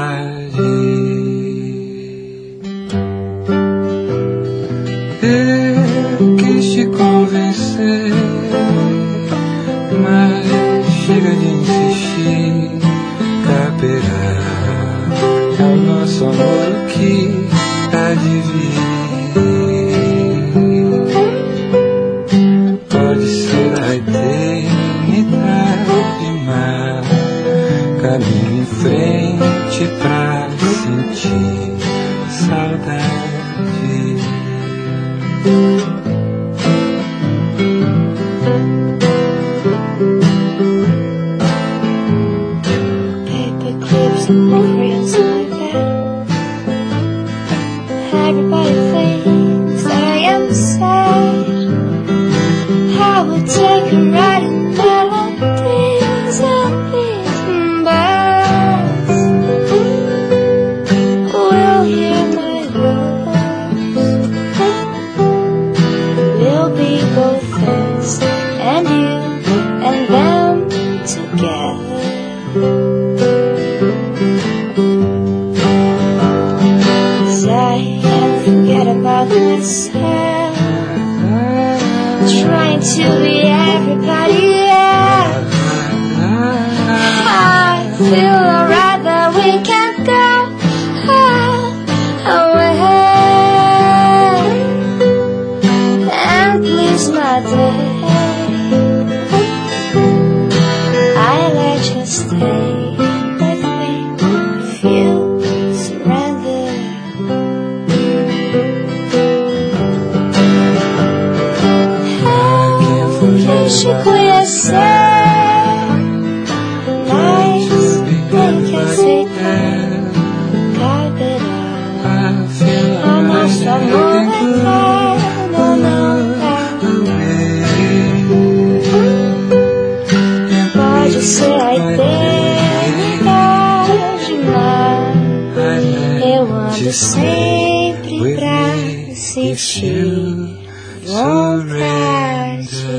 Eu quis te convencer, mas chega de insistir. Caberá ao nosso amor o que há de vir. Pode ser a eternidade, mas caminho em frente pra sentir saudade. Paper clips and reels like that. Everybody thinks that I am sad. I would take a ride in melodies and beaten birds. We'll hear my words. We'll be both us and you and them together. 'Cause I can't forget about myself, trying to be everybody else. I feel alright that we can go away and please my day. I let you stay with me if you surrender. Deixe conhecer, mas nem que aceitar. Caberá ao nosso amor eterno, não pode ser a eternidade, mas eu ando sempre pra sentir vontade.